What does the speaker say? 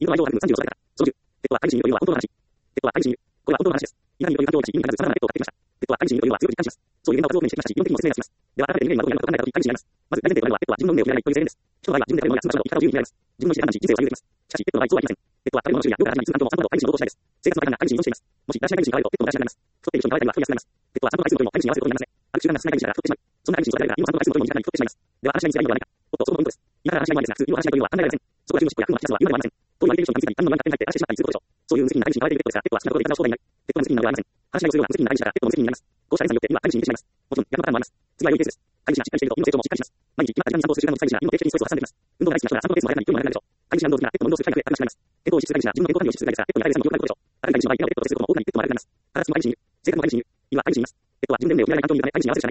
インドは移動は35度だから、操縦。愛人というのは本当の話。愛人。これは本当の話です。いかにという環境を意味になる様々なが買ってきました。愛人というのは強く実感します。そういう現場を活動面してきましたし、理論的にも説明がつきます。では、改めて人間はどういうことを考えたとき、愛人になります。まず、大前提となるのは、は自分の運命を決められないという前提です。人の場合は自分で食べ物や住む場所など生き方を自由に選びます。自分の意思で判断し、人生を歩んでいきます。しかし、の場合そうはいきません。は食べ物の種類や量から始まり、通関とも散歩など愛人の動をしないです。生活の大半が愛人に依存しています。もし、だらしない愛人に変わると、ペットもだらしなくなります。太っている人に変わらないのは太りやすくなります。は散歩の回数の量も愛人に合わせることになりますね。ある習慣が少ない愛人だから太ってしまう。そんな愛人に育てられるが、犬も散歩の回数の量に満たない太ってしまいます。では、話し合いにすればいいのではないか。そこのポイントです。今から話し合いはですが、普通、話し合いというのは考えられません。そこが自分の思考や苦の吐き出すは言うまでもありません。と言われている人に自らに何の何か手に入って話してしまったりすることでしょう。そういう無責任な愛人に変われているペットですが、ペットは好きなことでいたずらを相談になり、ペットは無責任なのではありません。話し合いをするのが無責任な愛人だから、ペットも無責任になります。こうした連鎖によって犬は飼い主に似てしまいます。もちろん、逆のパターンもあります。次は良いケースです。飼い主がしっかりしていると犬の成長もしっかりします。毎日決まった時間に散歩をする習慣の使い主が犬の定期的にストレスを発散できます。運動が大好きな人が散歩ペースも速くなり、犬も長くなるでしょう。飼い主が運動好きならペットも運動する機会が増え、楽しくなります。健康を維持する飼い主は自分の健康管理をし続けるがですが、ペットに与える餌も良くなることでしょう。ある飼い主の場合、犬をペットと接することも多くなり、ペットも悪くなります。ただ、その飼い主にいる。性格の飼い主にいる。犬は愛人にいます。ペットは自分で運命を決められない環境にいるため、愛人に合わせるしかない。